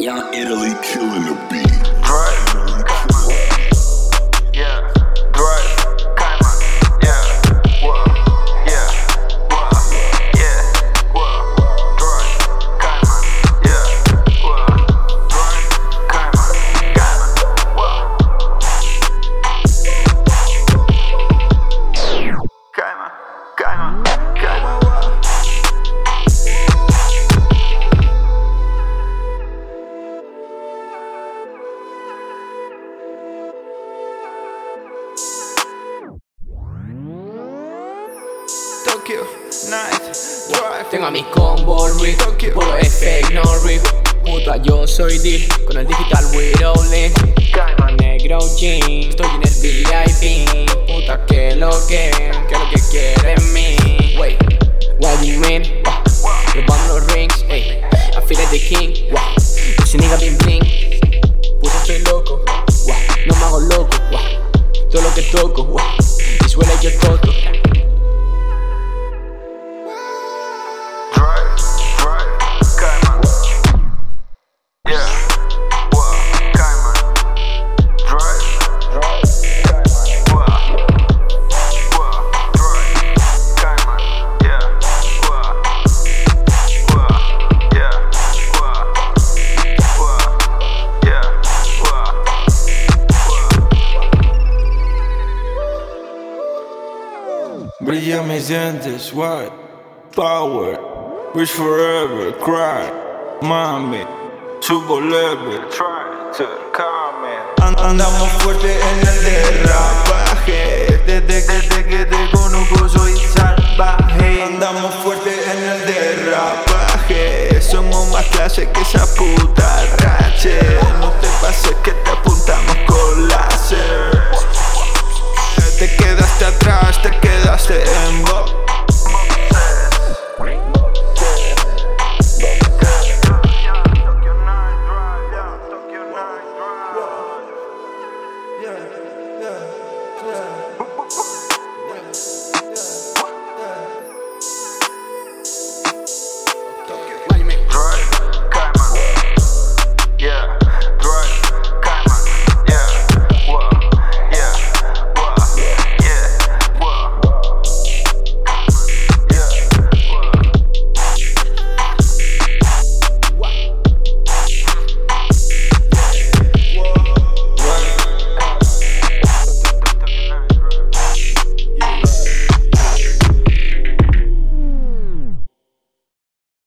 Young Italy killing the beat. Drive, yeah, drive, Cayman, yeah, whoa, yeah, whoa, yeah, whoa, drive, Cayman, yeah, whoa, drive, Cayman, whoa, Cayman, whoa. Tokyo, night, drive. Tengo a mis combos Rick, puro es fake, no real. Puta, yo soy D, con el digital we rolling. Negro jean, estoy en el VIP. Puta, que lo que quieren mí. Wait, what do you mean? Robando los rings, ey. I feel like the king, ese nigga bien bling. Puta, estoy loco, no me hago loco, todo lo que toco, y suena yo toto. Brillan mis dientes, white power, wish forever, cry, mami, subo leve, try to come in. Andamos fuerte en el derrapaje, desde que te conozco soy salvaje. Andamos fuerte en el derrapaje, somos más clase que esa puta Ratchet. No te pases que te apuntamos con láser. Te quedaste atrás, te quedaste en box. Yeah.